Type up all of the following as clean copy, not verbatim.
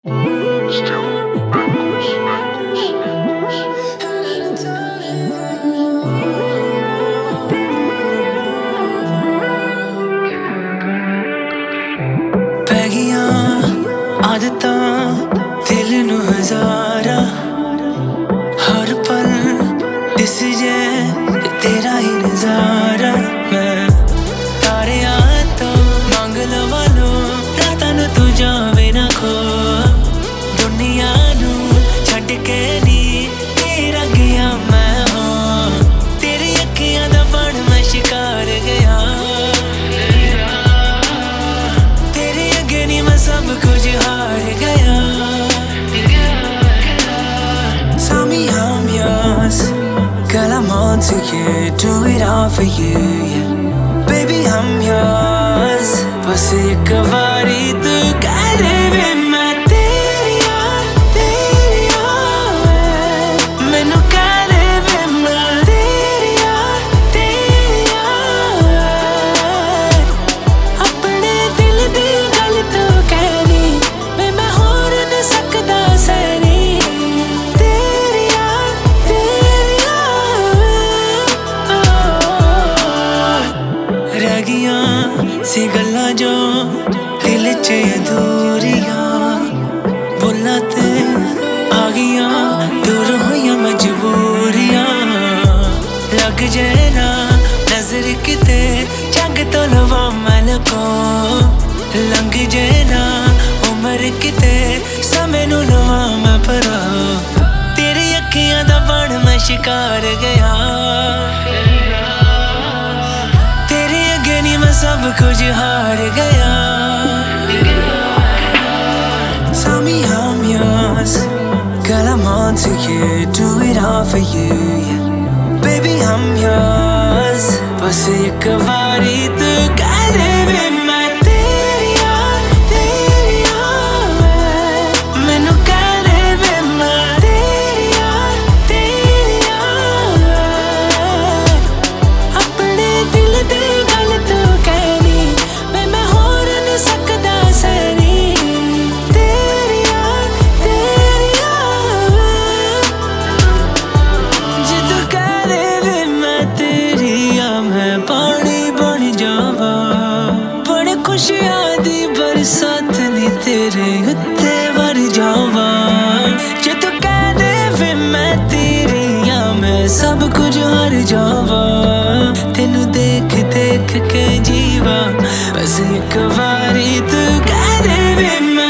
Still backwards, backwards, backwards. ਪੈ ਗਈਆਂ ਆਦਤਾਂ ਦਿਲ ਨੂੰ ਹਜ਼ਾਰਾਂ ਹਰ ਪਲ ਦਿਸ ਜੇ ਤੇਰਾ ਹੀ ਨਜ਼ਾਰਾ ਮੈਂ ਤਾਰਿਆਂ ਤੋਂ ਮੰਗ ਲਵਾਂ ਲੋ ਰਾਤਾਂ ਨੂੰ ਤੂੰ ਜਾਵੇ ਨਾ ਖੋ ਦੁਨੀਆ ਨੂੰ ਛੱਡ ਕੇ ਨੀ ਤੇਰਾ ਗਿਆ ਮੈਂ ਹਾਂ ਤੇਰੀ ਅੱਖੀਆਂ ਦਾ ਬਣ ਮੈਂ ਸ਼ਿਕਾਰ ਗਿਆ सब कुछ हार गया Tell me I'm yours Girl I'm on to you Do it all for you yeah. Baby I'm yours बस एक बारी तू कह दे वे मैं तेरी मैनू कह दे वे मैं तेरी अपने दिल दी गल तू सी गल्लां जो दिल च अधूरियां बोलां ते आ गईयां दूर होईयां मजबूरियां लग जाए ना नजर किते जग तो लवा मन को लंघ जाए ना उम्र किते समय नू लवा मैं भरा तेरी अखियां दा बण मैं शिकार गया सब कुछ हार गया Tell me I'm yours Girl I'm on to you Do it all for you yeah. Baby I'm yours बस एक बारी तू कह दे वे मैं मैनू कह दे वे मैं अपने दिल दे खुशियां दी बरसात नी तेरे उत्ते वर जावा जे तू कह दे वे मैं तेरी मैं सब कुछ हार जावा तेनू देख देख के जीवा बस एक बारी तू कह दे वे मैं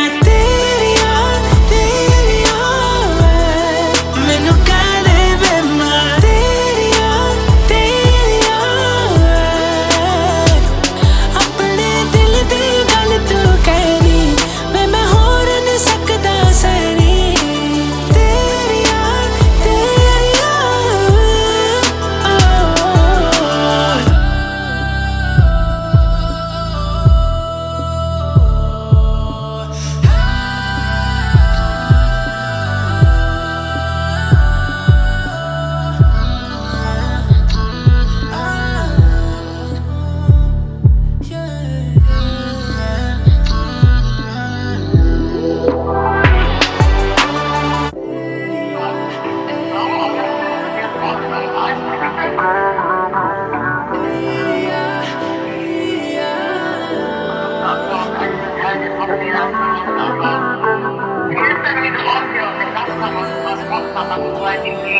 मैनू कह दे वे मैं अपने दिल दी गल तू कहनी मैं होर नहीं सकदा सैनी Here's the